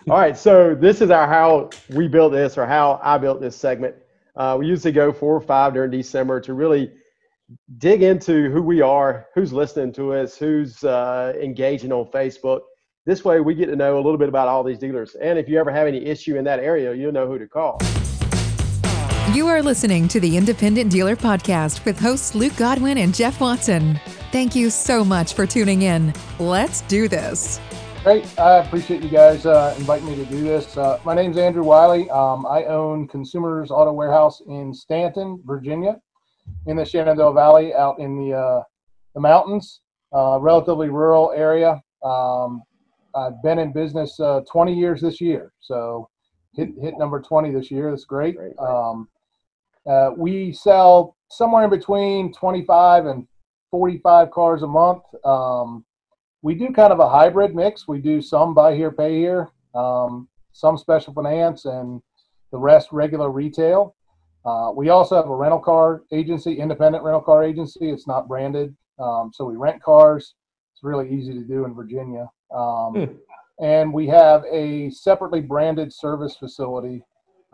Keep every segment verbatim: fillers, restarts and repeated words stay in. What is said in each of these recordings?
All right, so this is our how we built this or how I built this segment. Uh, we usually go four or five during December to really dig into who we are, who's listening to us, who's uh, engaging on Facebook. This way, we get to know a little bit about all these dealers. And if you ever have any issue in that area, you'll know who to call. You are listening to the Independent Dealer Podcast with hosts Luke Godwin and Jeff Watson. Thank you so much for tuning in. Let's do this. Great. I appreciate you guys uh, inviting me to do this. Uh, my name's Andrew Wiley. Um, I own Consumers Auto Warehouse in Stanton, Virginia, in the Shenandoah Valley, out in the uh, the mountains, uh, relatively rural area. Um, I've been in business uh, twenty years this year, so hit hit number twenty this year. That's great. Great. Um, uh, we sell somewhere in between twenty-five and forty-five cars a month. Um, We do kind of a hybrid mix. We do some buy here, pay here, um, some special finance, and the rest regular retail. Uh, we also have a rental car agency, independent rental car agency. It's not branded, um, so we rent cars. It's really easy to do in Virginia. Um, Hmm. and we have a separately branded service facility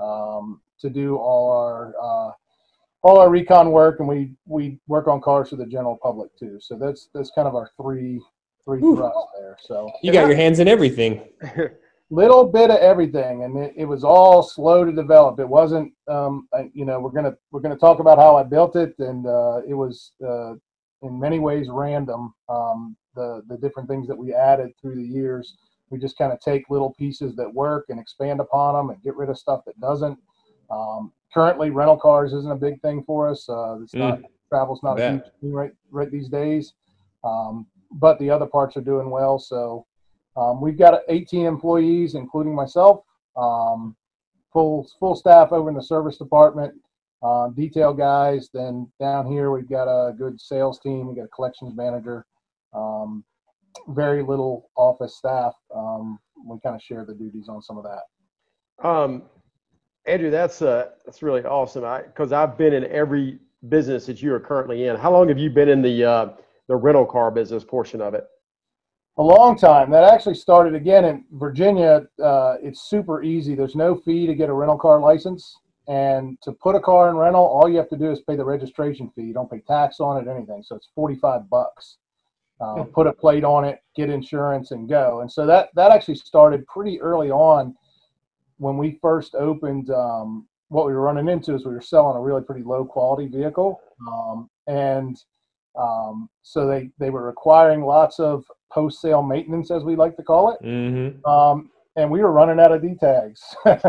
um, to do all our uh, all our recon work, and we we work on cars for the general public too. So that's that's kind of our three three Ooh. thrusts there. So You got your hands in everything. little bit of everything, and it, it was all slow to develop. It wasn't, um, I, you know, we're gonna we're gonna talk about how I built it, and uh, it was uh, in many ways random. Um, the the different things that we added through the years, we just kind of take little pieces that work and expand upon them, and get rid of stuff that doesn't. Um, currently, rental cars isn't a big thing for us. Uh, it's not Mm. travel's not a Bet. huge thing right right these days, um, but the other parts are doing well. So. Um, we've got eighteen employees, including myself, um, full full staff over in the service department, uh, detail guys. Then down here we've got a good sales team. We've got a collections manager, um, very little office staff. Um, we kind of share the duties on some of that. Um, Andrew, that's uh, that's really awesome. I because I've been in every business that you are currently in. How long have you been in the uh, the rental car business portion of it? A long time. That actually started again in Virginia. Uh, it's super easy. There's no fee to get a rental car license. And to put a car in rental, all you have to do is pay the registration fee. You don't pay tax on it, anything. So it's forty-five bucks. Uh, put a plate on it, get insurance, and go. And so that, that actually started pretty early on when we first opened. Um, what we were running into is we were selling a really pretty low quality vehicle. Um, and um, so they, they were requiring lots of post-sale maintenance, as we like to call it. Mm-hmm. Um, and we were running out of D tags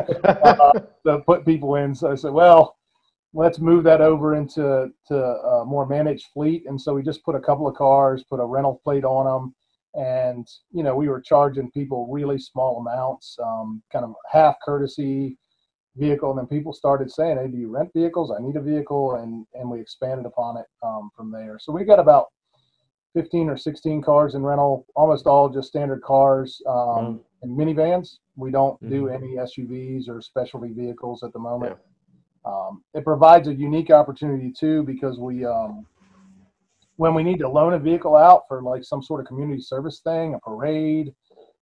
uh, to put people in. So I said, well, let's move that over into to a more managed fleet. And so we just put a couple of cars, put a rental plate on them. And, you know, we were charging people really small amounts, um, kind of half courtesy vehicle. And then people started saying, hey, do you rent vehicles? I need a vehicle. And, and we expanded upon it um, from there. So we got about fifteen or sixteen cars in rental, almost all just standard cars um, Wow. and minivans. We don't do Mhm. any S U Vs or specialty vehicles at the moment. Yeah. Um, it provides a unique opportunity too, because we, um, when we need to loan a vehicle out for like some sort of community service thing, a parade,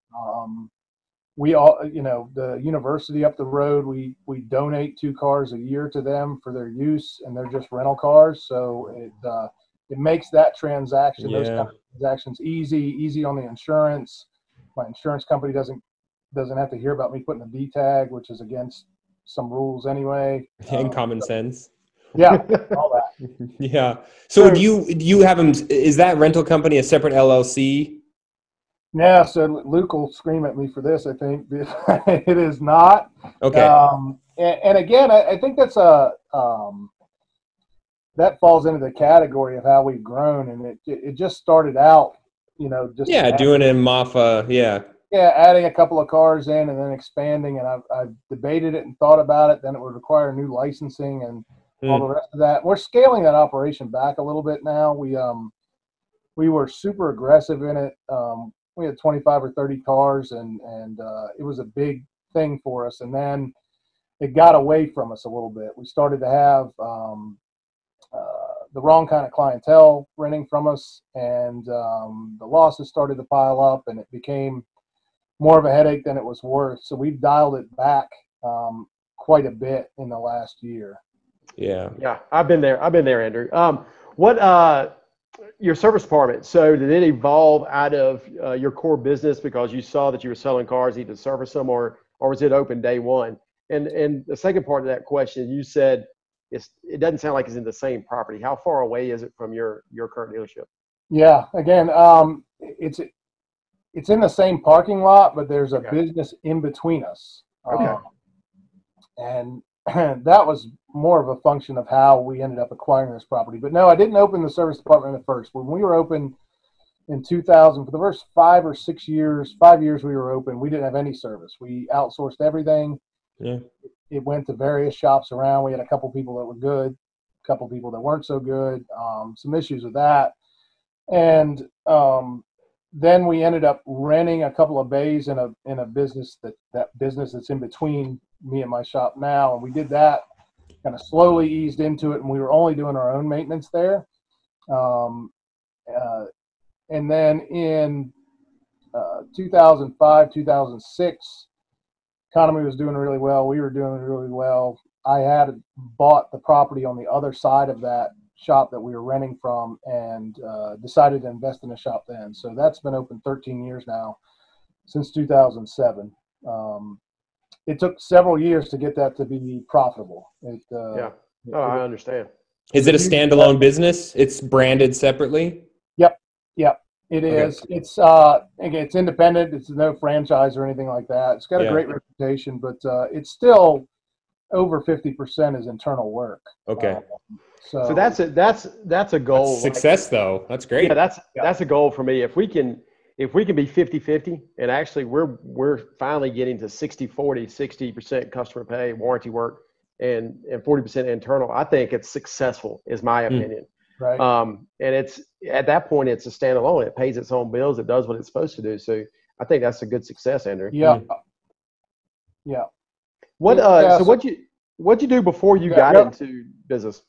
um, we all, you know, the university up the road, we, we donate two cars a year to them for their use, and they're just rental cars. So it, uh, it makes that transaction, those Yeah. kind of transactions easy, easy on the insurance. My insurance company doesn't, doesn't have to hear about me putting a D tag, which is against some rules anyway. And Um, common sense. yeah, all that. Yeah. So do you do you have them? Is that rental company a separate L L C? Yeah, so Luke will scream at me for this, I think. It is not. Okay. Um, and, and again, I, I think that's a, um, that falls into the category of how we've grown. And it, it just started out, you know, just Yeah, add, doing it in Mafa. Yeah. yeah, adding a couple of cars in and then expanding. And I've, I've debated it and thought about it. Then it would require new licensing and all Hmm. the rest of that. We're scaling that operation back a little bit now. We, um, we were super aggressive in it. Um, we had twenty-five or thirty cars, and and uh, it was a big thing for us. And then it got away from us a little bit. We started to have um, uh, the wrong kind of clientele renting from us, and um, the losses started to pile up, and it became more of a headache than it was worth. So we've dialed it back um, quite a bit in the last year. Yeah. Yeah, I've been there. I've been there, Andrew. Um, what uh, your service department? So did it evolve out of uh, your core business because you saw that you were selling cars, needed to service them, or or was it open day one? And and the second part of that question, you said it's it doesn't sound like it's in the same property. How far away is it from your your current dealership? Yeah, again, um, it's it's in the same parking lot, but there's a Okay. business in between us. Okay. Um, and that was more of a function of how we ended up acquiring this property. But no, I didn't open the service department at first. When we were open in two thousand, for the first five or six years, five years we were open, we didn't have any service. We outsourced everything. Yeah. It went to various shops around. We had a couple people that were good, a couple people that weren't so good, um, some issues with that. And um, then we ended up renting a couple of bays in a in a business that that business that's in between me and my shop now, and we did that. Kind of slowly eased into it, and we were only doing our own maintenance there. Um, uh, and then in uh, two thousand five, two thousand six, economy was doing really well. We were doing really well. I had bought the property on the other side of that shop that we were renting from, and uh, decided to invest in a shop then. So that's been open thirteen years now, since two thousand seven. Um, it took several years to get that to be profitable. It, uh, Yeah. Oh, I understand. Is it a standalone business? It's branded separately? Yep. Yep. It Okay. is. It's uh, again, it's independent. It's no franchise or anything like that. It's got a Yeah. great reputation, but uh, it's still over fifty percent is internal work. Okay. Uh, so, So that's a that's that's a goal. That's success, though. That's great. Yeah, that's Yeah. that's a goal for me. If we can if we can be fifty fifty, and actually we're we're finally getting to sixty forty, sixty percent customer pay, warranty work, and and forty percent internal, I think it's successful, is my Hmm. opinion. right. Um, and it's at that point it's a standalone. It pays its own bills. It does what it's supposed to do. So I think that's a good success, Andrew. yeah. Yeah. What uh Yeah, so so- what you what you do before you Yeah, got yeah. into business?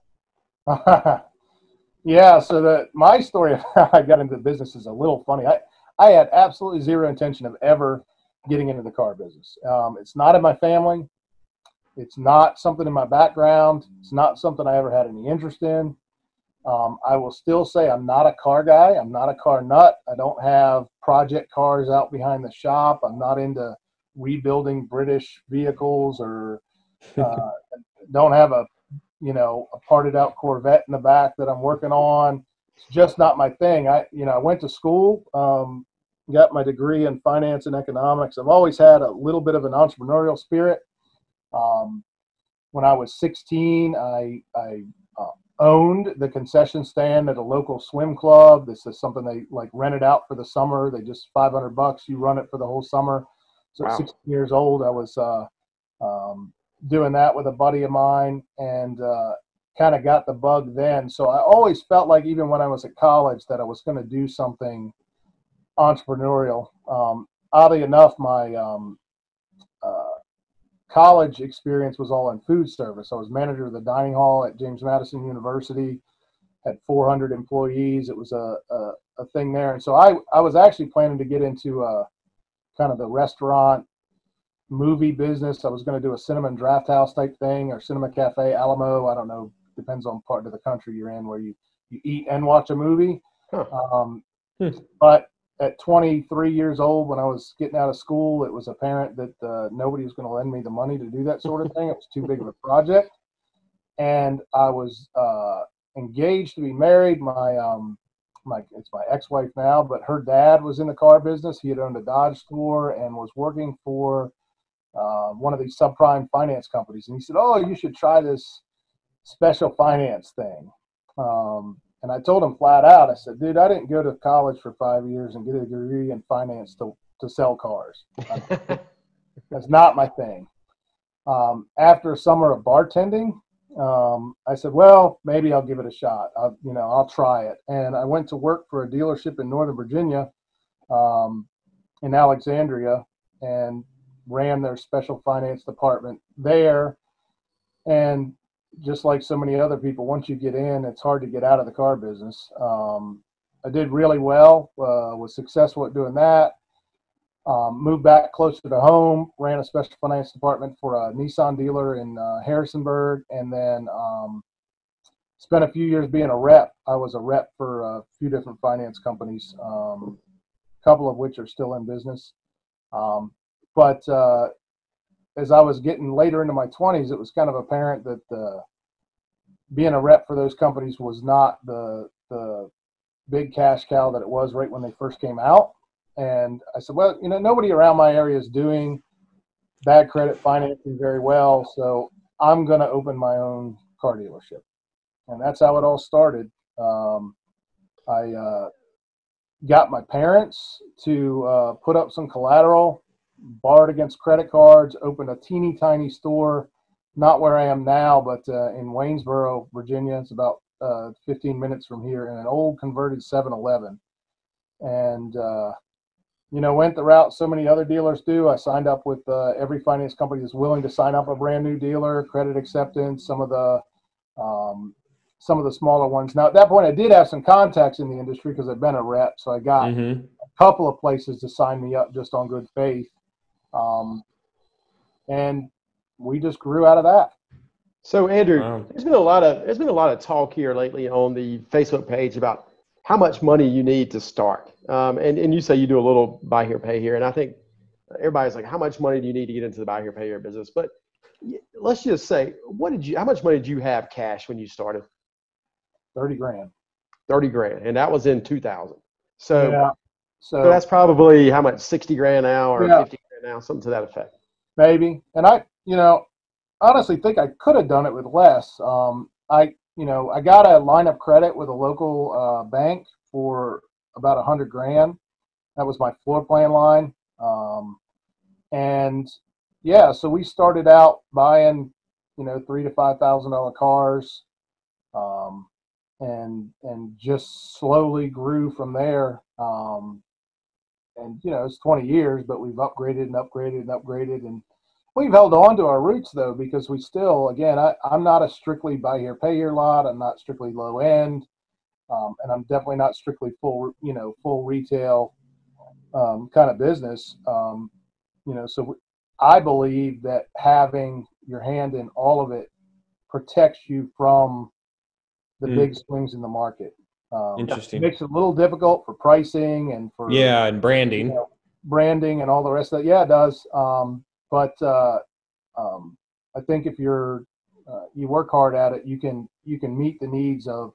Yeah, so the my story of how I got into the business is a little funny. I, I had absolutely zero intention of ever getting into the car business. Um, it's not in my family. It's not something in my background. It's not something I ever had any interest in. Um, I will still say I'm not a car guy. I'm not a car nut. I don't have project cars out behind the shop. I'm not into rebuilding British vehicles, or uh, don't have a you know, a parted out Corvette in the back that I'm working on. It's just not my thing. I, you know, I went to school, um, got my degree in finance and economics. I've always had a little bit of an entrepreneurial spirit. Um, when I was sixteen, I, I uh, owned the concession stand at a local swim club. This is something they like rented out for the summer. They just five hundred bucks. You run it for the whole summer. So Wow. at sixteen years old, I was, uh, um, doing that with a buddy of mine, and uh, kind of got the bug then. So I always felt like, even when I was at college, that I was going to do something entrepreneurial. Um, oddly enough, my um, uh, college experience was all in food service. I was manager of the dining hall at James Madison University, had four hundred employees. It was a, a, a thing there. And so I, I was actually planning to get into uh, kind of the restaurant movie business. I was going to do a cinema and draft house type thing, or cinema cafe, Alamo. I don't know. Depends on part of the country you're in, where you, you eat and watch a movie. Huh. Um, Hmm. But at twenty-three years old, when I was getting out of school, it was apparent that uh, nobody was going to lend me the money to do that sort of thing. It was too big of a project. And I was uh, engaged to be married. My, um, my, it's my ex-wife now, but her dad was in the car business. He had owned a Dodge store and was working for Uh, one of these subprime finance companies. And he said, "Oh, you should try this special finance thing." Um, and I told him flat out, I said, "Dude, I didn't go to college for five years and get a degree in finance to, to sell cars. That's not my thing." Um, after a summer of bartending, um, I said, "Well, maybe I'll give it a shot. I'll, you know, I'll try it." And I went to work for a dealership in Northern Virginia, um, in Alexandria, and ran their special finance department there. And just like so many other people, once you get in, it's hard to get out of the car business. Um, I did really well, uh, was successful at doing that. Um, moved back closer to home, ran a special finance department for a Nissan dealer in uh, Harrisonburg, and then um, spent a few years being a rep. I was a rep for a few different finance companies, um, a couple of which are still in business. Um, but uh, as I was getting later into my twenties, it was kind of apparent that uh, being a rep for those companies was not the the big cash cow that it was right when they first came out. And I said, well, you know, nobody around my area is doing bad credit financing very well, so I'm going to open my own car dealership. And that's how it all started. Um, I uh, got my parents to uh, put up some collateral, borrowed against credit cards, opened a teeny tiny store, not where I am now, but uh, in Waynesboro, Virginia. It's about uh, fifteen minutes from here, in an old converted seven eleven. And, uh, you know, went the route so many other dealers do. I signed up with uh, every finance company that's willing to sign up a brand new dealer, credit acceptance, some of the um, some of the smaller ones. Now, at that point, I did have some contacts in the industry because I've been a rep, so I got Mm-hmm. a couple of places to sign me up just on good faith. Um, and we just grew out of that. So Andrew, Wow. there's been a lot of there's been a lot of talk here lately on the Facebook page about how much money you need to start. Um, and, and you say you do a little buy here, pay here. And I think everybody's like, how much money do you need to get into the buy here, pay here business? But let's just say, what did you, how much money did you have cash when you started? thirty grand. thirty grand. And that was in two thousand. So, Yeah. So, so that's probably how much, sixty grand now or yeah, fifty grand now, something to that effect. maybe. And I, you know, honestly think I could have done it with less. Um, I, you know, I got a line of credit with a local uh, bank for about a hundred grand. That was my floor plan line. Um, and yeah, so we started out buying, you know, three to five thousand dollar cars, um, and and just slowly grew from there. Um, and you know, it's twenty years, but we've upgraded and upgraded and upgraded, and we've held on to our roots though, because we still, again, I, I'm not a strictly buy here, pay here lot. I'm not strictly low end, um, and I'm definitely not strictly full, you know, full retail um, kind of business. Um, you know, so I believe that having your hand in all of it protects you from the Mm. big swings in the market. Um, Interesting. It makes it a little difficult for pricing and for Yeah, and you branding. know, branding and all the rest of that. Yeah, it does. Um, but uh, um, I think if you're uh, you work hard at it, you can you can meet the needs of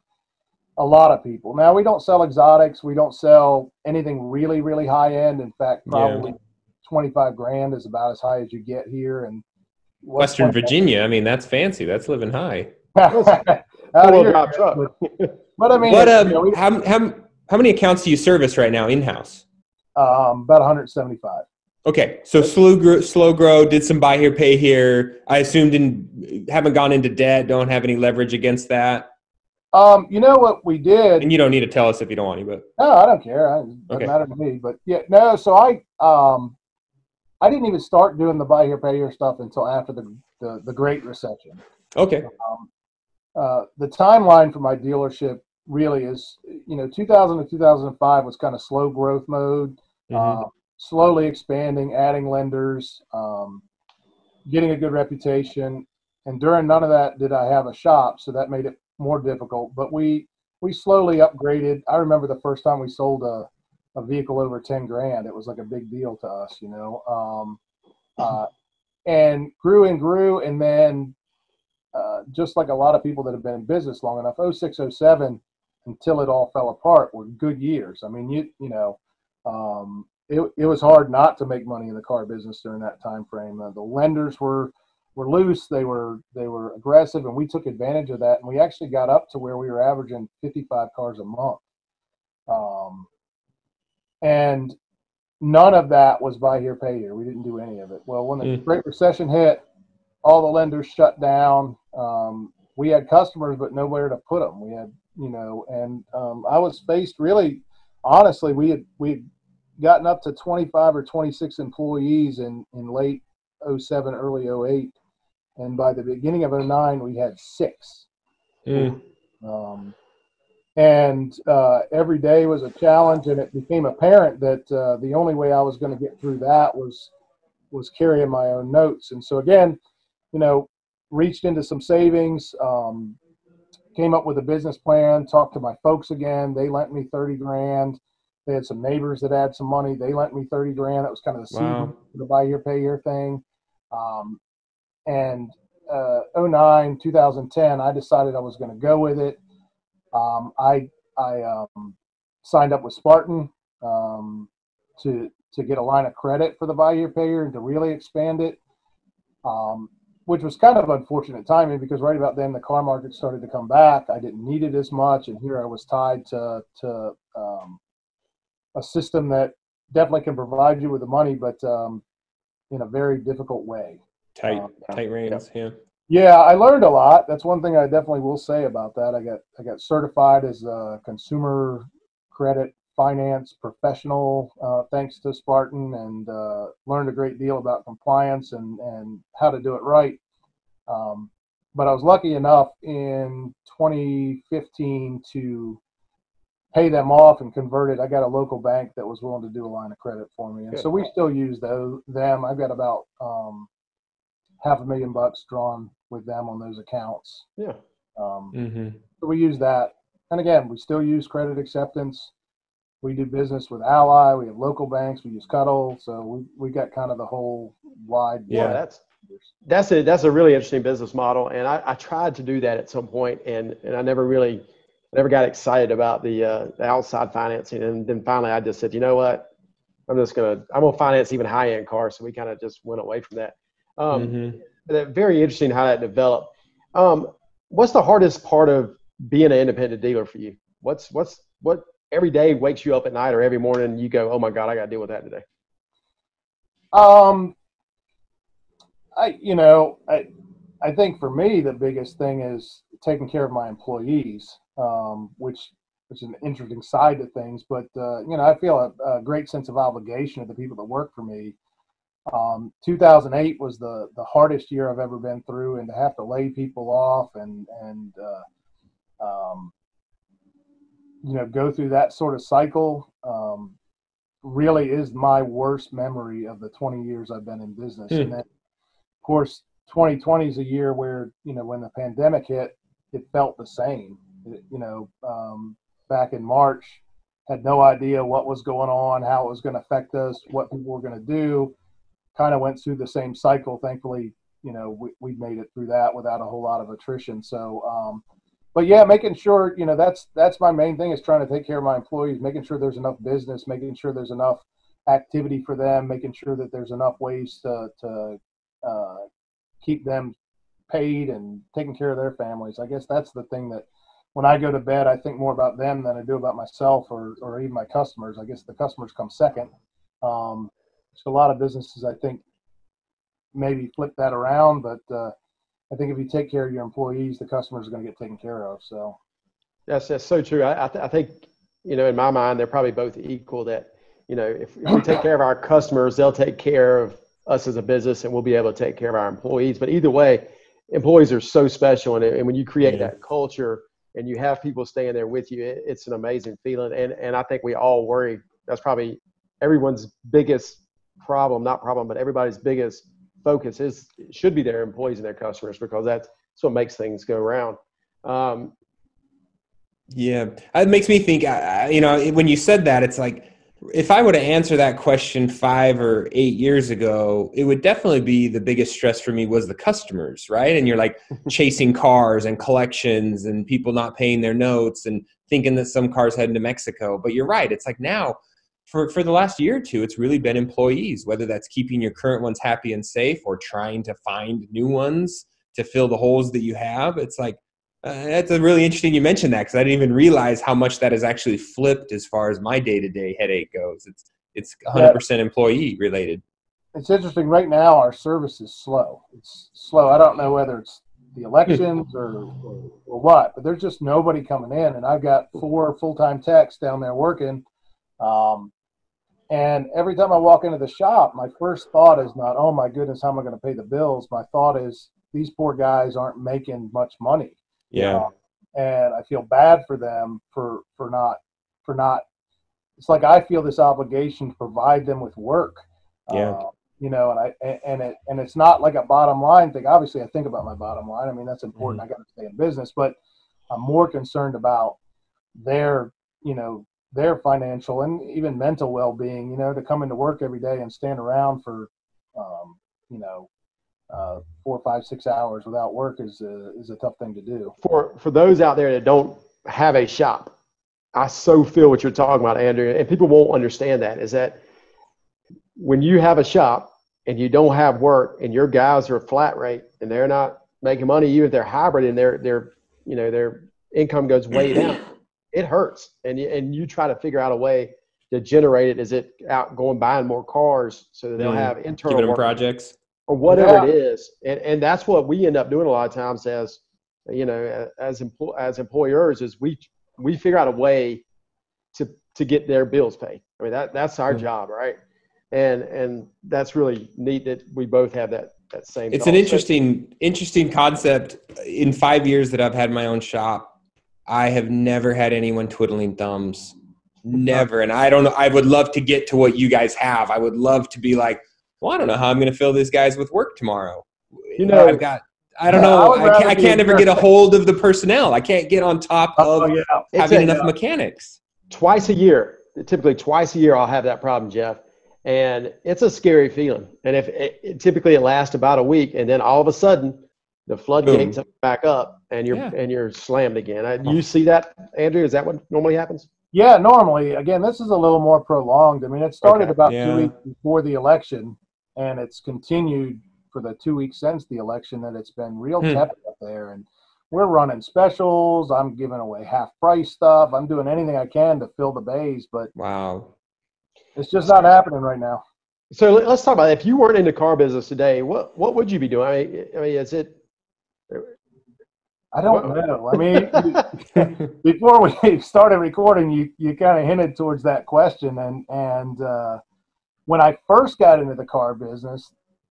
a lot of people. Now, we don't sell exotics. We don't sell anything really, really high end. In fact, probably Yeah. twenty-five grand is about as high as you get here. And what's Western twenty-five Virginia. I mean, that's fancy. That's living high. out of Four-wheel here, drive truck. but, but I mean, What it's, um you know, we, how how how many accounts do you service right now in house? um, about one hundred seventy-five. Okay, so slow grow, slow grow, did some buy here, pay here. I assume didn't haven't gone into debt, don't have any leverage against that. Um, you know what we did? And you don't need to tell us if you don't want to, but No, I don't care. I, it doesn't Okay. matter to me. But yeah, no. So I, um, I didn't even start doing the buy here, pay here stuff until after the the, the Great Recession. okay. Um, uh, the timeline for my dealership really is, you know, two thousand to two thousand five was kind of slow growth mode, Mhm. uh, slowly expanding, adding lenders, um, getting a good reputation. And during none of that did I have a shop, so that made it more difficult. But we we slowly upgraded. I remember the first time we sold a, a vehicle over ten grand. It was like a big deal to us, you know. Um, uh, and grew and grew, and then uh, just like a lot of people that have been in business long enough, oh six, oh seven, until it all fell apart, were good years. I mean, you you know, um, it it was hard not to make money in the car business during that time frame. Uh, the lenders were were loose, they were they were aggressive, and we took advantage of that. And we actually got up to where we were averaging fifty-five cars a month. Um, and none of that was buy here, pay here. We didn't do any of it. Well, when the Mm. Great Recession hit, all the lenders shut down. Um, we had customers, but nowhere to put them. We had, you know, and um, I was faced really, honestly, we had we had gotten up to twenty-five or twenty-six employees in in late oh seven, early oh eight, and by the beginning of oh nine, we had six. Mm. Um, And uh, every day was a challenge, and it became apparent that uh, the only way I was going to get through that was was carrying my own notes. And so again, you know, reached into some savings, um, came up with a business plan, talked to my folks again. They lent me thirty grand. They had some neighbors that had some money. They lent me thirty grand. That was kind of the seed Wow. for the buy here, pay here thing. Um, and uh, oh nine, two thousand ten, I decided I was going to go with it. Um, I I um, signed up with Spartan um, to to get a line of credit for the buy here, pay here, and to really expand it. Um, which was kind of unfortunate timing because right about then the car market started to come back. I didn't need it as much, and here I was tied to to um, a system that definitely can provide you with the money, but um, in a very difficult way. Tight, Um, tight reins. Yeah. yeah, I learned a lot. That's one thing I definitely will say about that. I got I got certified as a consumer credit finance professional uh, thanks to Spartan, and uh, learned a great deal about compliance and and how to do it right. Um, but I was lucky enough in twenty fifteen to pay them off and convert it. I got a local bank that was willing to do a line of credit for me, and Good. so we still use those them. I've got about um, half a million bucks drawn with them on those accounts. Yeah. Um, Mm-hmm. so we use that, and again, we still use credit acceptance. We do business with Ally. We have local banks. We use Cuddle, so we we got kind of the whole wide. Yeah, wide that's that's a that's a really interesting business model, and I, I tried to do that at some point, and and I never really, I never got excited about the uh, the outside financing, and then finally I just said, you know what, I'm just gonna I'm gonna finance even high end cars, so we kind of just went away from that. Um, Mm-hmm. but very interesting how that developed. Um, what's the hardest part of being an independent dealer for you? What's what's what every day wakes you up at night or every morning and you go, oh my God, I got to deal with that today? Um, I, you know, I, I think for me the biggest thing is taking care of my employees, um, which which is an interesting side to things. But uh, you know, I feel a, a great sense of obligation to the people that work for me. Um, two thousand eight was the the hardest year I've ever been through, and to have to lay people off and and uh, um, you know go through that sort of cycle um, really is my worst memory of the twenty years I've been in business. Hmm. And then, of course, twenty twenty is a year where, you know, when the pandemic hit, it felt the same. It, you know, um, back in March, had no idea what was going on, how it was going to affect us, what people were going to do. Kind of went through the same cycle. Thankfully, you know, we, we made it through that without a whole lot of attrition. So, um, but yeah, making sure, you know, that's that's my main thing is trying to take care of my employees, making sure there's enough business, making sure there's enough activity for them, making sure that there's enough ways to, to uh, keep them paid and taking care of their families. I guess that's the thing that when I go to bed, I think more about them than I do about myself or, or even my customers. I guess the customers come second. Um, so a lot of businesses, I think, maybe flip that around, but uh, I think if you take care of your employees, the customers are going to get taken care of. So That's that's so true. I I, th- I think, you know, in my mind, they're probably both equal. That, you know, if, if we take care of our customers, they'll take care of us as a business, and we'll be able to take care of our employees. But either way, employees are so special, and, and when you create Yeah. that culture and you have people staying there with you, it, it's an amazing feeling. And and I think we all worry. That's probably everyone's biggest problem, not problem, but everybody's biggest focus is should be their employees and their customers, because that's, that's what makes things go around. Um, Yeah, it makes me think, I- I- you know, when you said that, it's like, if I were to answer that question five or eight years ago, it would definitely be the biggest stress for me was the customers, right? And you're like chasing cars and collections and people not paying their notes and thinking that some cars heading to Mexico. But you're right. It's like now for, for the last year or two, it's really been employees, whether that's keeping your current ones happy and safe or trying to find new ones to fill the holes that you have. It's like, Uh, that's a really interesting you mentioned that, because I didn't even realize how much that has actually flipped as far as my day-to-day headache goes. It's it's one hundred percent employee related. it's interesting. Right now, our service is slow. It's slow. I don't know whether it's the elections or, or, or what, but there's just nobody coming in. And I've got four full-time techs down there working. Um, and every time I walk into the shop, my first thought is not, oh my goodness, how am I going to pay the bills? My thought is, these poor guys aren't making much money. Yeah. Uh, and I feel bad for them for for not for not. It's like I feel this obligation to provide them with work. Yeah. Uh, you know, and I and it and it's not like a bottom line thing. Obviously, I think about my bottom line. I mean, that's important. Mm-hmm. I got to stay in business, but I'm more concerned about their, you know, their financial and even mental well-being. You know, to come into work every day and stand around for, um, you know, uh, four, five, six hours without work is a, is a tough thing to do. For for those out there that don't have a shop, I so feel what you're talking about, Andrew, and people won't understand that. Is that when you have a shop and you don't have work and your guys are flat rate and they're not making money, even if they're hybrid and their their you know their income goes way down, it hurts. And you, and you try to figure out a way to generate it. Is it out going buying more cars so that they'll Mm. have internal Giving them work projects or whatever Yeah. it is, and and that's what we end up doing a lot of times as you know as empl- as employers is we we figure out a way to to get their bills paid. I mean that that's our Mm. job, right? And and that's really neat that we both have that that same. It's thought. an So- interesting, interesting concept. In five years that I've had my own shop, I have never had anyone twiddling thumbs. Never. And I don't know. I would love to get to what you guys have. I would love to be like, well, I don't know how I'm going to fill these guys with work tomorrow. You know, I've got, I don't I know. would I can't, rather I be can't a ever get a hold of the personnel. I can't get on top Oh of yeah. It's having a- enough mechanics. twice a year, typically twice a year, I'll have that problem, Jeff. And it's a scary feeling. And if it, it, typically it lasts about a week, and then all of a sudden the floodgates Boom. back up, and you're Yeah. and you're slammed again. Uh, Do you see that, Andrew? Is that what normally happens? Yeah, normally, again, this is a little more prolonged. I mean, it started Okay. about Yeah. two weeks before the election, and it's continued for the two weeks since the election that it's been real Hmm. tepid up there. And we're running specials. I'm giving away half price stuff. I'm doing anything I can to fill the bays, but Wow. it's just not happening right now. So let- let's talk about it. If you weren't in the car business today, what what would you be doing? I mean, I mean, is it? I don't Well- know. I mean, you- before we started recording, you, you kind of hinted towards that question. And, and uh, when I first got into the car business,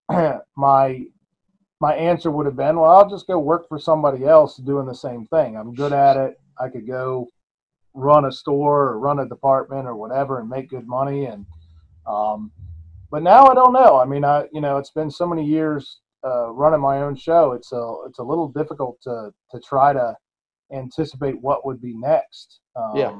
my my answer would have been, well, I'll just go work for somebody else doing the same thing. I'm good at it. I could go run a store or run a department or whatever and make good money. And um, but now I don't know. I mean, I you know, it's been so many years uh, running my own show. It's a it's a little difficult to to try to anticipate what would be next. Um, Yeah.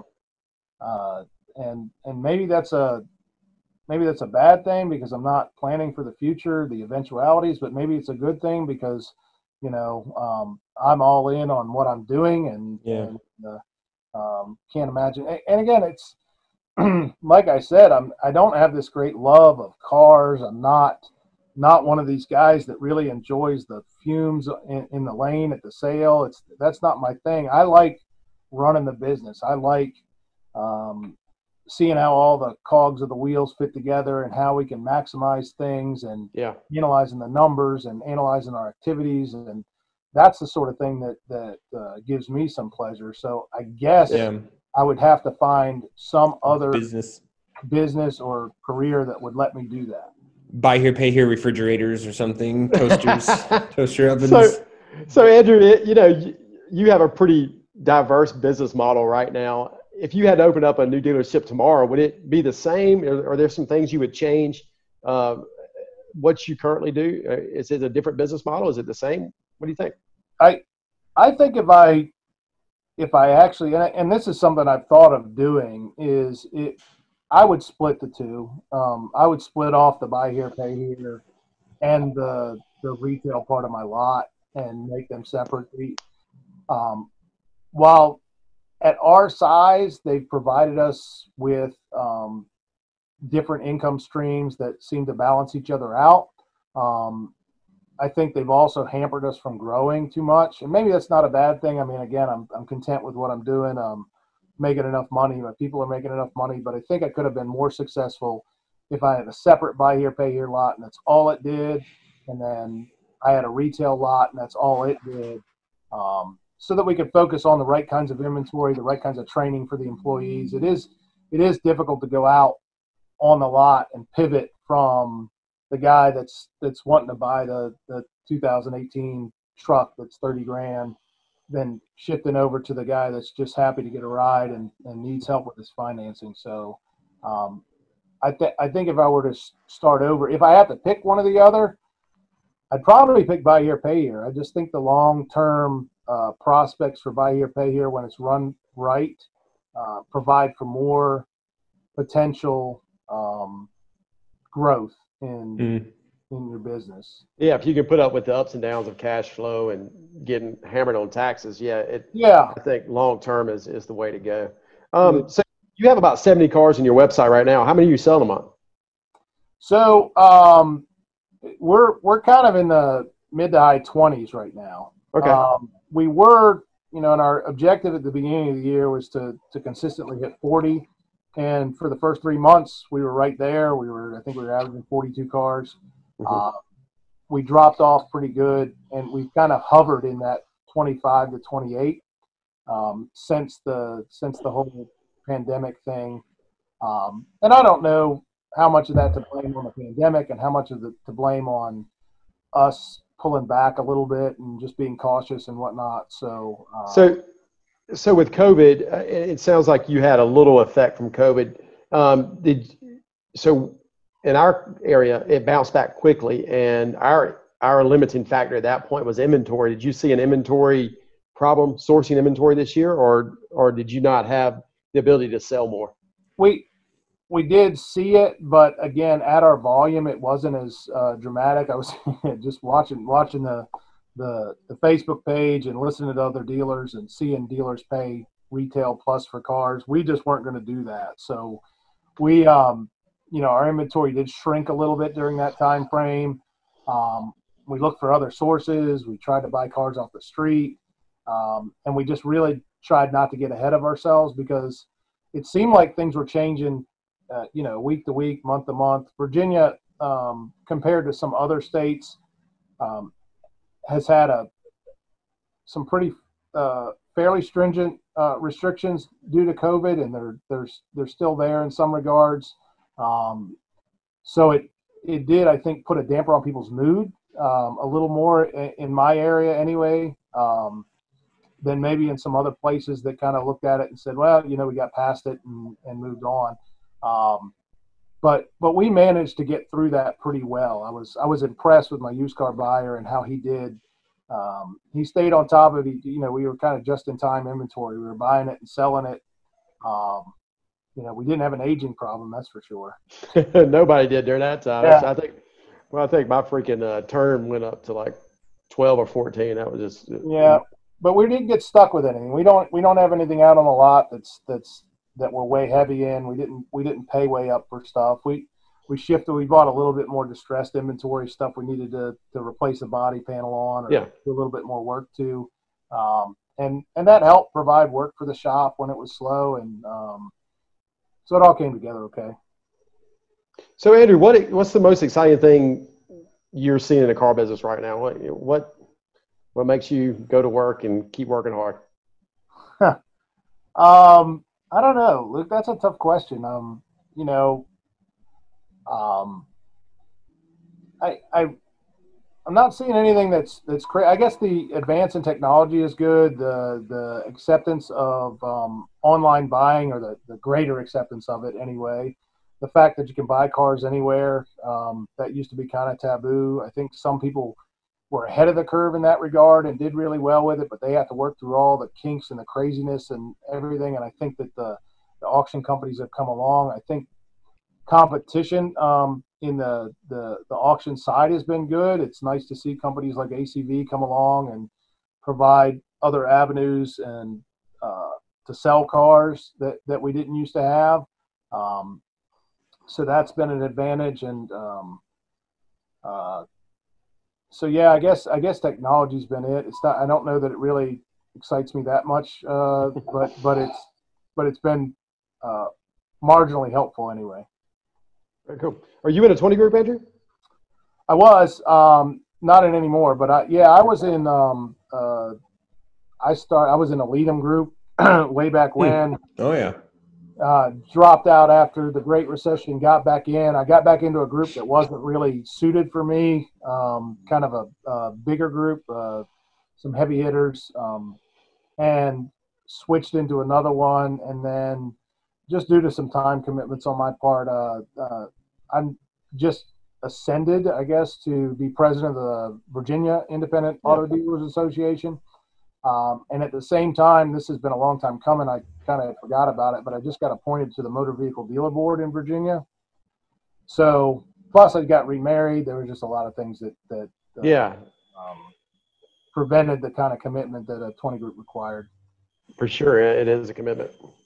Uh, and and maybe that's a maybe that's a bad thing because I'm not planning for the future, the eventualities. But maybe it's a good thing because you know um, I'm all in on what I'm doing, and, Yeah. and uh, um, can't imagine. And, and again, it's like I said, I'm I don't have this great love of cars. I'm not not one of these guys that really enjoys the fumes in, in the lane at the sale. It's that's not my thing. I like running the business. I like um, seeing how all the cogs of the wheels fit together and how we can maximize things and Yeah. analyzing the numbers and analyzing our activities, and that's the sort of thing that that uh, gives me some pleasure. So I guess Yeah. I would have to find some other Business. business or career that would let me do that. Buy here, pay here refrigerators or something, toasters, toaster ovens. So, so Andrew, it, you know, you, you have a pretty diverse business model right now. If you had to open up a new dealership tomorrow, would it be the same? Or are there some things you would change? Uh, what you currently do? Uh, Is it a different business model? Is it the same? What do you think? I I think if I if I actually and, and this is something I've thought of doing is it I would split the two. Um, I would split off the buy here, pay here, and the the retail part of my lot and make them separate. Um, while at our size, they've provided us with um, different income streams that seem to balance each other out. Um, I think they've also hampered us from growing too much, and maybe that's not a bad thing. I mean, again, I'm I'm content with what I'm doing. Um, making enough money. My people are making enough money, but I think I could have been more successful if I had a separate buy here, pay here lot, and that's all it did. And then I had a retail lot, and that's all it did. Um, so that we could focus on the right kinds of inventory, the right kinds of training for the employees. It is it is difficult to go out on the lot and pivot from the guy that's that's wanting to buy the the two thousand eighteen truck that's thirty grand than shifting over to the guy that's just happy to get a ride and, and needs help with his financing. So um, I, th- I think if I were to s- start over, if I had to pick one or the other, I'd probably pick buy here, pay here. I just think the long-term uh, prospects for buy here, pay here when it's run right uh, provide for more potential um, growth in Mm. in your business. Yeah, if you can put up with the ups and downs of cash flow and getting hammered on taxes, yeah, it. Yeah. I think long term is is the way to go. Um, so you have about seventy cars on your website right now. How many are you selling a month? So um, we're we're kind of in the mid to high twenties right now. Okay. Um, we were, you know, and our objective at the beginning of the year was to to consistently hit forty. And for the first three months, we were right there. We were, I think, we were averaging forty-two cars. Mhm. Uh, we dropped off pretty good, and we've kind of hovered in that twenty-five to twenty-eight um, since the since the whole pandemic thing. Um, and I don't know how much of that to blame on the pandemic and how much of the to blame on us pulling back a little bit and just being cautious and whatnot. So, uh, So, so with COVID, uh, it it sounds like you had a little effect from COVID. Um, did so in our area, it bounced back quickly, and our our limiting factor at that point was inventory. Did you see an inventory problem sourcing inventory this year, or or did you not have the ability to sell more? we we did see it, but again, at our volume, it wasn't as uh, dramatic. I was just watching watching the, the the Facebook page and listening to other dealers and seeing dealers pay retail plus for cars. We just weren't going to do that. So we, um, you know, our inventory did shrink a little bit during that time frame. Um, we looked for other sources. We tried to buy cars off the street, um, and we just really tried not to get ahead of ourselves because it seemed like things were changing. Uh, you know, week to week, month to month. Virginia, um, compared to some other states, um, has had a some pretty uh, fairly stringent uh, restrictions due to COVID, and they're they're they're still there in some regards. Um, so it it did, I think, put a damper on people's mood um, a little more in, in my area anyway. Um, than maybe in some other places that kind of looked at it and said, well, you know, we got past it and, and moved on. Um, But but we managed to get through that pretty well. I was I was impressed with my used car buyer and how he did. Um, he stayed on top of it. You know, we were kind of just in time inventory. We were buying it and selling it. Um, you know, we didn't have an aging problem, that's for sure. Nobody did during that time. Yeah. I think. Well, I think my freaking uh, term went up to like twelve or fourteen. That was just. Yeah, but we didn't get stuck with anything. We don't we don't have anything out on the lot that's that's that we're way heavy in. We didn't we didn't pay way up for stuff. We we shifted. We bought a little bit more distressed inventory stuff we needed to to replace a body panel on or Yeah. do a little bit more work to, um, and and that helped provide work for the shop when it was slow, and um, so it all came together okay. So Andrew, what what's the most exciting thing you're seeing in the car business right now? What what what makes you go to work and keep working hard? um, I don't know, Luke. That's a tough question. Um, you know, um, I I I'm not seeing anything that's that's crazy. I guess the advance in technology is good. The the acceptance of um, online buying, or the, the greater acceptance of it anyway. The fact that you can buy cars anywhere, um, that used to be kind of taboo. I think some people were ahead of the curve in that regard and did really well with it, but they have to work through all the kinks and the craziness and everything. And I think that the, the auction companies have come along. I think competition um, in the, the the auction side has been good. It's nice to see companies like A C V come along and provide other avenues and uh, to sell cars that, that we didn't used to have. Um, so that's been an advantage. And um, uh, so yeah, I guess I guess technology's been it. It's not. I don't know that it really excites me that much, uh, but but it's but it's been uh, marginally helpful anyway. Very cool. Are you in a twenty group, Andrew? I was um, not in anymore, but I, yeah, I was in. Um, uh, I start. I was in a Leadham group way back when. Oh yeah. Uh, dropped out after the Great Recession. Got back in. I got back into a group that wasn't really suited for me. Um, kind of a, a bigger group, uh, some heavy hitters. Um, and switched into another one. And then just due to some time commitments on my part, uh, uh, I'm just ascended, I guess, to be president of the Virginia Independent Yeah. Auto Dealers Association. Um, and at the same time, this has been a long time coming. I kind of forgot about it, but I just got appointed to the Motor Vehicle Dealer Board in Virginia. So, plus I got remarried. There were just a lot of things that that uh, Yeah, um, prevented the kind of commitment that a twenty group required. for sure. It is a commitment.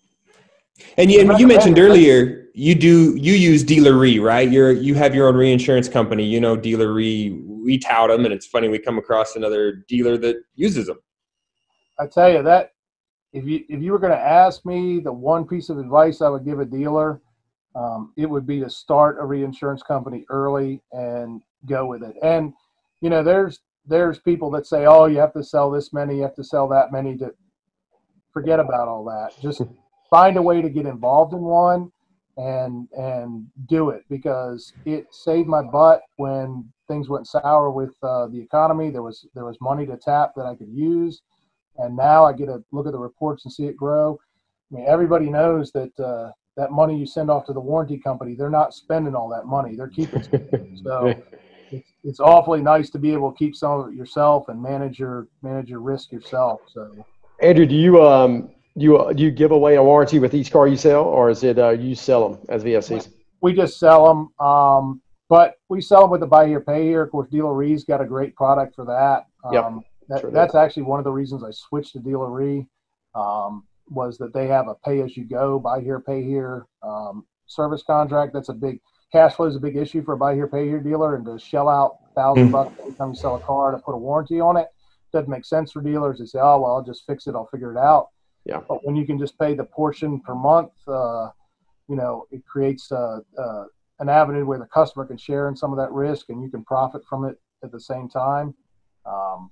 And you, and you mentioned earlier, you do you use Dealer Re, right? You're you have your own reinsurance company. You know Dealer Re. We tout them, and it's funny we come across another dealer that uses them. I tell you that if you if you were going to ask me the one piece of advice I would give a dealer, um, it would be to start a reinsurance company early and go with it. And you know, there's there's people that say, oh, you have to sell this many, you have to sell that many. To forget about all that. Just find a way to get involved in one and and do it, because it saved my butt when things went sour with uh, the economy. There was there was money to tap that I could use. And now I get to look at the reports and see it grow. I mean, everybody knows that uh, that money you send off to the warranty company, they're not spending all that money. They're keeping it. So it's, it's awfully nice to be able to keep some of it yourself and manage your manage your risk yourself. So, Andrew, do you um do you do you give away a warranty with each car you sell, or is it uh, you sell them as V S Cs? we just sell them, um, but we sell them with the buy here, pay here. Of course, Dealer Re's got a great product for that. Um, Yep. That, Sure that's actually one of the reasons I switched to Dealer Re, um, was that they have a pay-as-you-go, buy here, pay here um, service contract. That's a big cash flow is a big issue for a buy here, pay here dealer, and to shell out thousand bucks every time you sell a car to put a warranty on it doesn't make sense for dealers. They say, oh well, I'll just fix it, I'll figure it out. Yeah. But when you can just pay the portion per month, uh, you know, it creates a, a, an avenue where the customer can share in some of that risk, and you can profit from it at the same time. Um,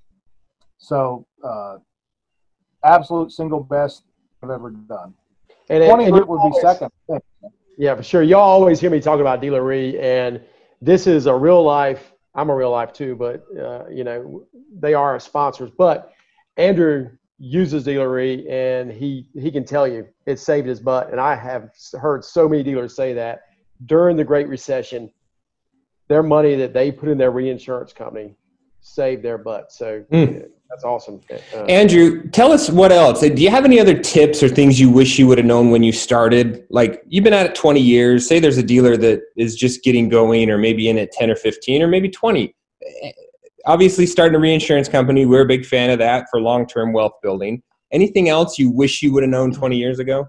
So, uh, absolute single best I've ever done. And, twenty and group would be always, second. Yeah, for sure. Y'all always hear me talk about Dealer Re, and this is a real life. I'm a real life too, but uh, you know, they are our sponsors. But Andrew uses Dealer Re, and he he can tell you it saved his butt. And I have heard so many dealers say that during the Great Recession, their money that they put in their reinsurance company saved their butt. So mm. yeah, that's awesome. Uh, Andrew, tell us what else. Do you have any other tips or things you wish you would have known when you started? Like, you've been at it twenty years. Say there's a dealer that is just getting going, or maybe in at ten or fifteen or maybe twenty. Obviously, starting a reinsurance company, we're a big fan of that for long-term wealth building. Anything else you wish you would have known twenty years ago?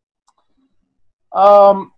Um,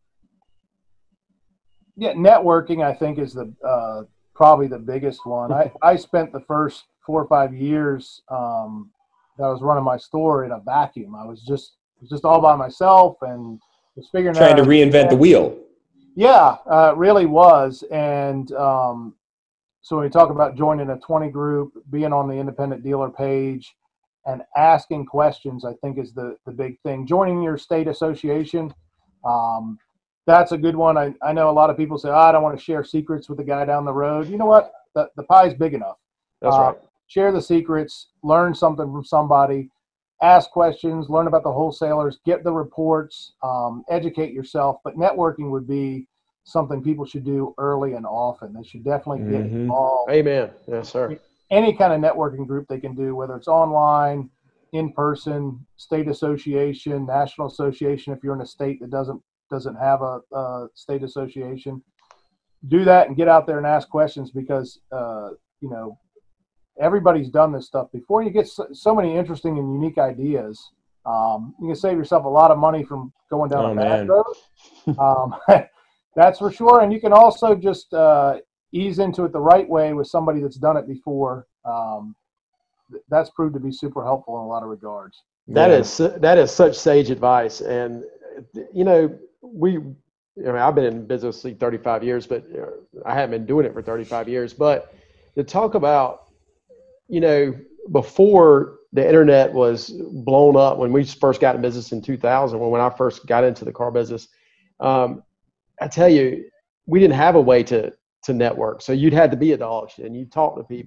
yeah, networking, I think, is the uh, probably the biggest one. I, I spent the first four or five years um, that I was running my store in a vacuum. I was just was just all by myself and was figuring trying out. to reinvent the wheel. Yeah, uh, it really was. And um, so when we talk about joining a twenty group, being on the independent dealer page, and asking questions, I think is the, the big thing. Joining your state association, um, that's a good one. I, I know a lot of people say, oh, I don't want to share secrets with the guy down the road. You know what? The, the pie is big enough. That's uh, right. Share the secrets, learn something from somebody, ask questions, learn about the wholesalers, get the reports, um, educate yourself. But networking would be something people should do early and often. They should definitely get Mm-hmm. involved. Amen. Yes, sir. Any kind of networking group they can do, whether it's online, in person, state association, national association. If you're in a state that doesn't doesn't have a, a state association, do that and get out there and ask questions, because uh, you know, everybody's done this stuff before. You get so, so many interesting and unique ideas. Um, you can save yourself a lot of money from going down Oh, a bad man. road. Um, that's for sure. And you can also just uh, ease into it the right way with somebody that's done it before. Um, that's proved to be super helpful in a lot of regards. That Yeah. is that is such sage advice. And you know, we, I mean, I've been in business like thirty-five years, but you know, I haven't been doing it for thirty-five years. But to talk about, you know, before the internet was blown up, when we first got in business in two thousand, when I first got into the car business, um, I tell you, we didn't have a way to to network. So you'd had to be at the auction and you talk to people.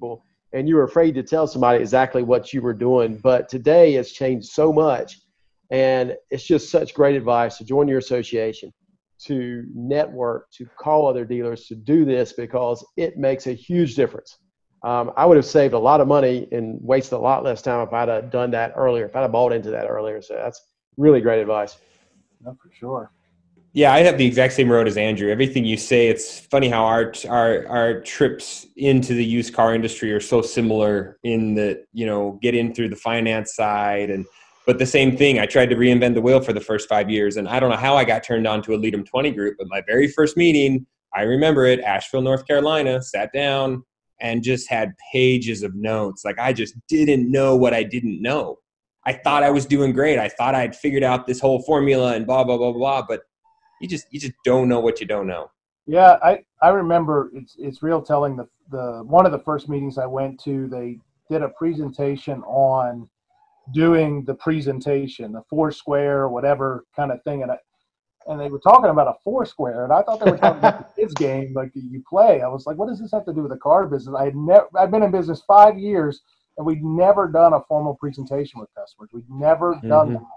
and you were afraid to tell somebody exactly what you were doing. But today it's changed so much, and it's just such great advice to join your association, to network, to call other dealers, to do this, because it makes a huge difference. Um, I would have saved a lot of money and wasted a lot less time if I'd have done that earlier, if I'd have bought into that earlier. So that's really great advice. No, for sure. Yeah, I have the exact same road as Andrew. Everything you say, it's funny how our our our trips into the used car industry are so similar in that, you know, get in through the finance side, and but the same thing. I tried to reinvent the wheel for the first five years, and I don't know how I got turned on to a Lead'em twenty group, but my very first meeting, I remember it, Asheville, North Carolina, sat down and just had pages of notes. Like, I just didn't know what I didn't know. I thought I was doing great. I thought I had figured out this whole formula and blah, blah, blah, blah, but you just you just don't know what you don't know. Yeah, I, I remember it's it's real telling. The the one of the first meetings I went to, they did a presentation on doing the presentation, the four square, whatever kind of thing, and I, and they were talking about a four square, and I thought they were talking about the kids game like you play. I was like, what does this have to do with the car business? I had never I've been in business five years, and we'd never done a formal presentation with customers. We'd never mm-hmm. done that.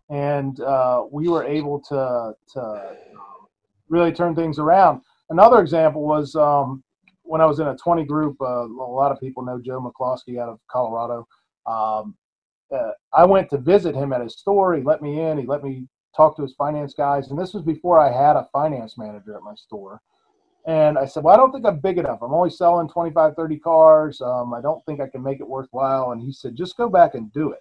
And uh, we were able to to really turn things around. Another example was um, when I was in a twenty group. Uh, a lot of people know Joe McCloskey out of Colorado. Um, uh, I went to visit him at his store. He let me in. He let me talk to his finance guys. And this was before I had a finance manager at my store. And I said, well, I don't think I'm big enough. I'm only selling twenty-five, thirty cars. Um, I don't think I can make it worthwhile. And he said, just go back and do it.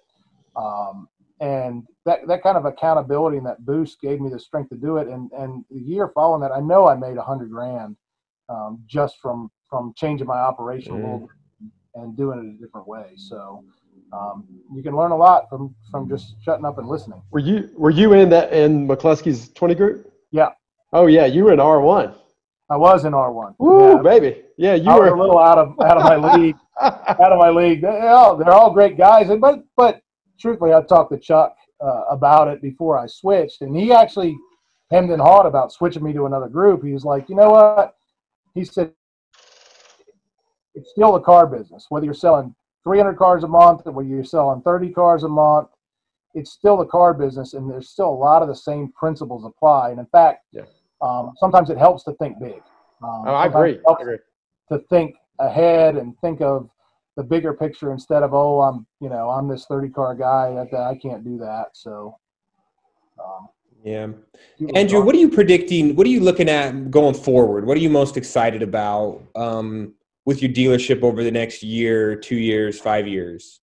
Um, And that, that kind of accountability and that boost gave me the strength to do it. And and the year following that, I know I made a hundred grand um, just from from changing my operation mm. a little bit and doing it a different way. So um, you can learn a lot from from just shutting up and listening. Were you were you in that in McCluskey's twenty group? Yeah. Oh yeah, you were in R one. I was in R one. Woo, yeah. baby. Yeah, you I were was a little out of out of my league. out of my league. They're all, they're all great guys, and but but. Truthfully, I talked to Chuck uh, about it before I switched, and he actually hemmed and hawed about switching me to another group. He was like, you know what? He said, it's still a car business. Whether you're selling three hundred cars a month or whether you're selling thirty cars a month, it's still the car business, and there's still a lot of the same principles apply. And in fact, yeah. um, sometimes it helps to think big. Um, oh, I agree. I agree. To think ahead and think of the bigger picture instead of, oh, I'm, you know, I'm this thirty car guy that I can't do that. So, um, yeah. Andrew, what are you predicting? What are you looking at going forward? What are you most excited about um, with your dealership over the next year, two years, five years?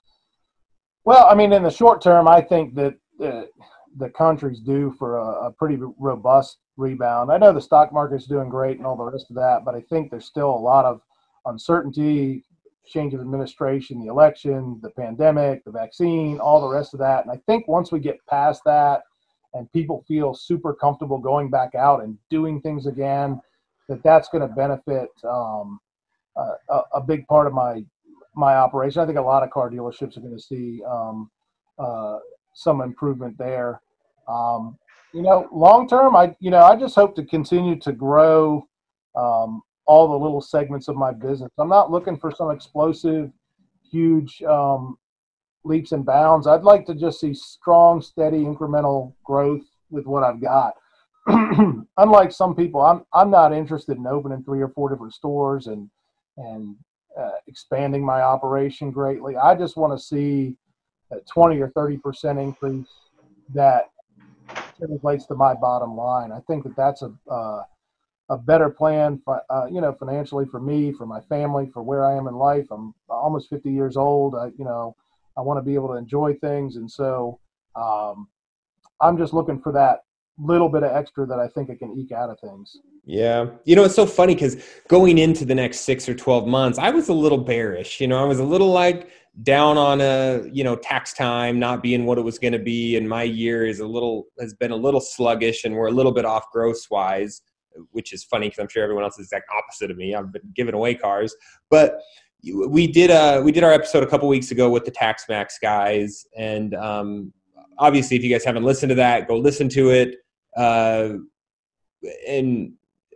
Well, I mean, in the short term, I think that uh, the country's due for a, a pretty robust rebound. I know the stock market's doing great and all the rest of that, but I think there's still a lot of uncertainty, change of administration, the election, the pandemic, the vaccine, all the rest of that. And I think once we get past that and people feel super comfortable going back out and doing things again, that that's going to benefit um, a, a big part of my my operation. I think a lot of car dealerships are going to see um, uh, some improvement there. Um, you know, long term, I you know I just hope to continue to grow um, all the little segments of my business. I'm not looking for some explosive, huge um, leaps and bounds. I'd like to just see strong, steady, incremental growth with what I've got. Unlike some people, I'm I'm not interested in opening three or four different stores and and uh, expanding my operation greatly. I just want to see a twenty or thirty percent increase that translates to my bottom line. I think that that's a uh, a better plan, uh, you know, financially for me, for my family, for where I am in life. I'm almost fifty years old. I, you know, I want to be able to enjoy things. And so um, I'm just looking for that little bit of extra that I think I can eke out of things. Yeah. You know, it's so funny because going into the next six or twelve months, I was a little bearish. You know, I was a little like down on a, you know, tax time not being what it was going to be. And my year is a little, has been a little sluggish, and we're a little bit off gross wise, which is funny because I'm sure everyone else is the exact opposite of me. I've been giving away cars. But we did uh we did our episode a couple weeks ago with the TaxMax guys. And um, obviously, if you guys haven't listened to that, go listen to it. Uh, and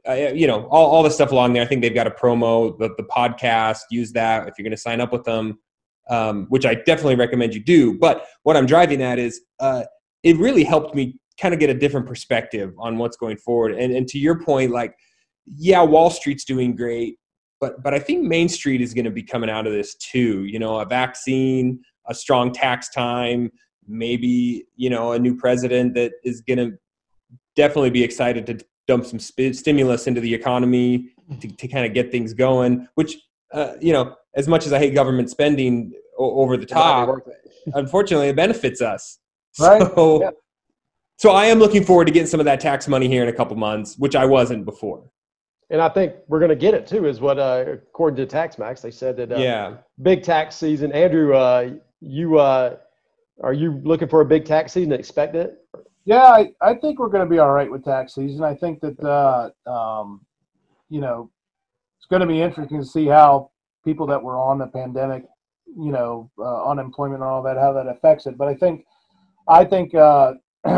uh, you know, all, all the stuff along there. I think they've got a promo, the, the podcast, use that if you're going to sign up with them, um, which I definitely recommend you do. But what I'm driving at is uh, it really helped me kind of get a different perspective on what's going forward. And, and to your point, like, yeah, Wall Street's doing great, but but I think Main Street is going to be coming out of this too. You know, a vaccine, a strong tax time, maybe, you know, a new president that is going to definitely be excited to dump some sp- stimulus into the economy to, to kind of get things going, which, uh, you know, as much as I hate government spending o- over the top, unfortunately, it benefits us. Right. So, yeah. so I am looking forward to getting some of that tax money here in a couple months, which I wasn't before. And I think we're going to get it too, is what, uh, according to TaxMax, they said that uh, yeah. big tax season. Andrew, uh, you uh, are you looking for a big tax season? Expect it? Yeah, I, I think we're going to be all right with tax season. I think that, uh, um, you know, it's going to be interesting to see how people that were on the pandemic, you know, uh, unemployment and all that, how that affects it. But I think, I think uh,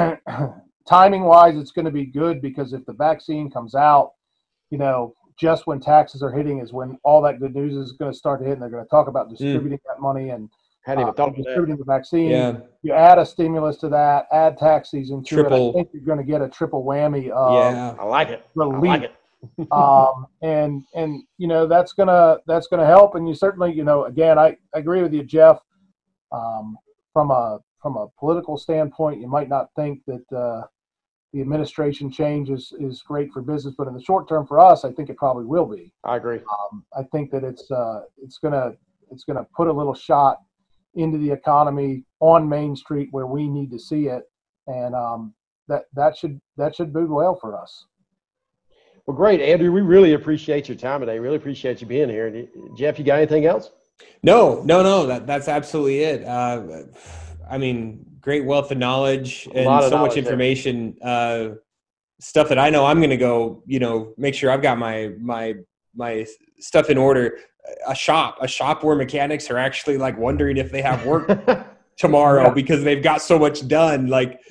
timing wise, it's going to be good, because if the vaccine comes out, you know, just when taxes are hitting is when all that good news is going to start to hit, and they're going to talk about distributing mm. that money and hadn't even uh, thought distributing that. the vaccine. Yeah. You add a stimulus to that, add tax season to Triple. it. I think you're going to get a triple whammy of yeah. I like it. relief. I like it. um, and and you know that's gonna that's gonna help. And you certainly, you know, again, I, I agree with you, Jeff. Um, from a from a political standpoint, you might not think that uh, the administration change is, is great for business, but in the short term for us, I think it probably will be. I agree. Um, I think that it's uh, it's gonna it's gonna put a little shot into the economy on Main Street where we need to see it, and um, that that should that should bode well for us. Well, great, Andrew. We really appreciate your time today. Really appreciate you being here. Jeff, you got anything else? No, no, no. That that's absolutely it. Uh, I mean, great wealth of knowledge and of so knowledge much information. Uh, stuff that I know I'm going to go, you know, make sure I've got my my my stuff in order. A shop, a shop where mechanics are actually like wondering if they have work tomorrow yeah. because they've got so much done. Like,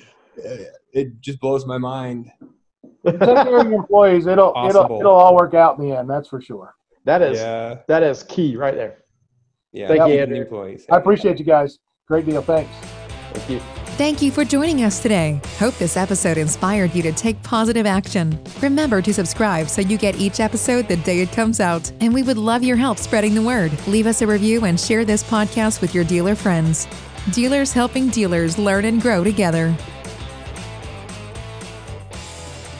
it just blows my mind. Take care of your employees. It'll Possible. it'll it'll all work out in the end. That's for sure. That is yeah. that is key right there. Yeah. Thank yep. you, Andrew. Employees. I appreciate you guys. Great deal. Thanks. Thank you. Thank you for joining us today. Hope this episode inspired you to take positive action. Remember to subscribe so you get each episode the day it comes out. And we would love your help spreading the word. Leave us a review and share this podcast with your dealer friends. Dealers helping dealers learn and grow together.